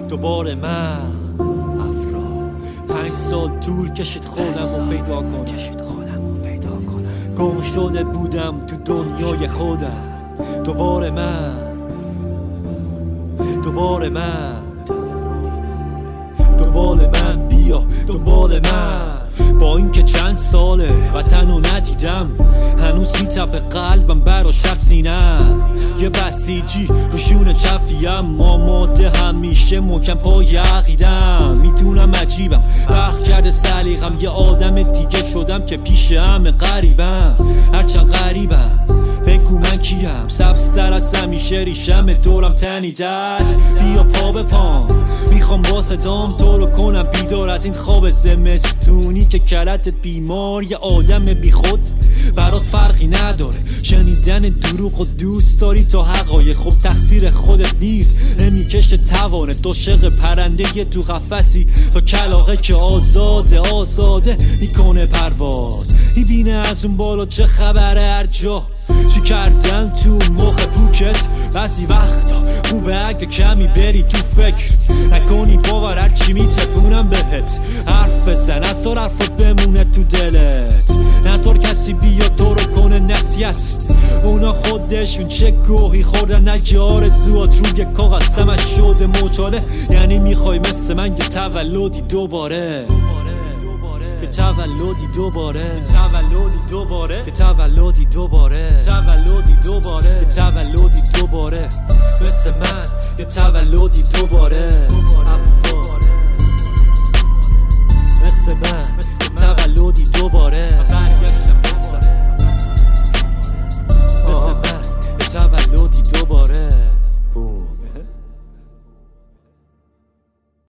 دوباره من افرا 5 سال طول کشید خودم رو پیدا کنم گم شده بودم تو دنیای خودم دوباره من بیا دنبال من با اینکه چند ساله وطنو ندیدم هنوز میتپه قلبم برا سینم یه بسیجی روشون چفیم آماده همیشه محکم پای عقیدم میتونم عجیبم وقت کرده سلیقم یه آدم دیگه شدم که پیش همه غریبم هرچند غریبم بگو من کیم سبزتر از همیشه ریشم دورم تنیده است بیا پا به پام میخوام با صدام تو رو کنم بیدار از این خواب زمستونی که کلتت بیمار یه آدم بی خود برات فرقی نداره شنیدن دروغ و دوست داری تا حقایق خب تقصیر خودت نیست نمیکشه توانت عاشق پرنده تو قفسی تا کلاغه که آزاده میکنه پرواز میبینه از اون بالا چه خبره هر جا چی کردن تو مخ پوکت بعضی وقتا خوبه اگه کمی بری تو فکر نکنی باور هرچی میتپونم بهت حرف بزن نذار حرفت بمونه تو دلت نذار کسی بیا تو رو کنه نصیحت اونا خودشون چه گوهی خوردن نگه آرزوات روی کاغذ همش شده مچاله یعنی میخوای مثل من یه تولدی دوباره مثل من یه تولدی دوباره